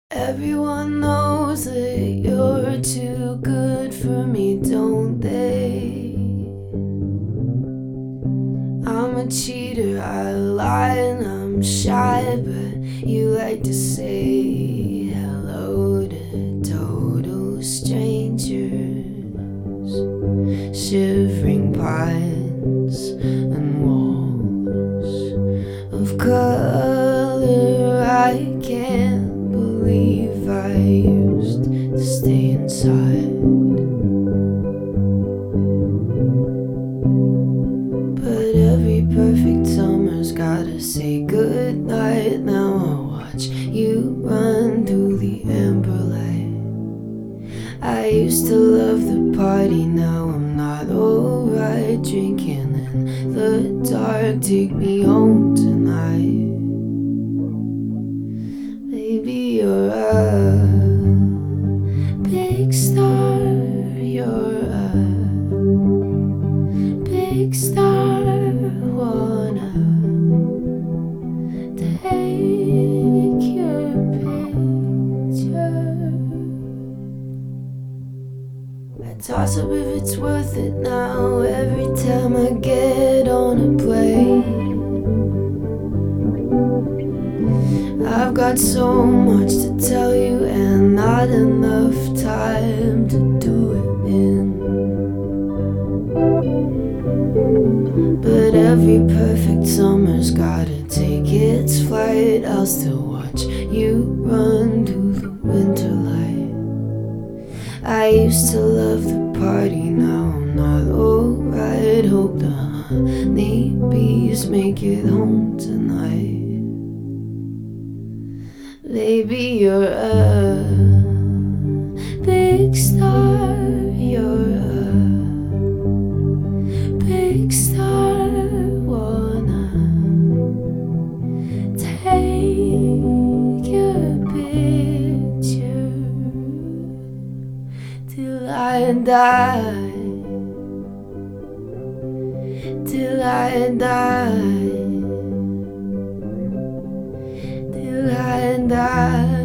Everyone knows that you're too good for me, don't they? I'm a cheater, I lie and I'm shy, but you like to say hello to total strangers. Shivering pines and walls of color, I can't believe I used to stay inside. But every perfect summer's gotta say goodnight. Now I watch you run through the amber light. I used to love the party, now I'm not alright. Drinking in the dark, take me home tonight. Baby, you're a big star, you're a big star. Wanna take your picture. I toss up if it's worth it now every time I get on a plane. I've got so much to tell you and not enough time to do it in. But every perfect summer's gotta take its flight. I'll still watch you run through the winter light. I used to love the party, now I'm not alright. Hope the honey bees make it home tonight. Baby, you're a big star, you're a big star. Wanna take your picture till I die, till I die, till I die.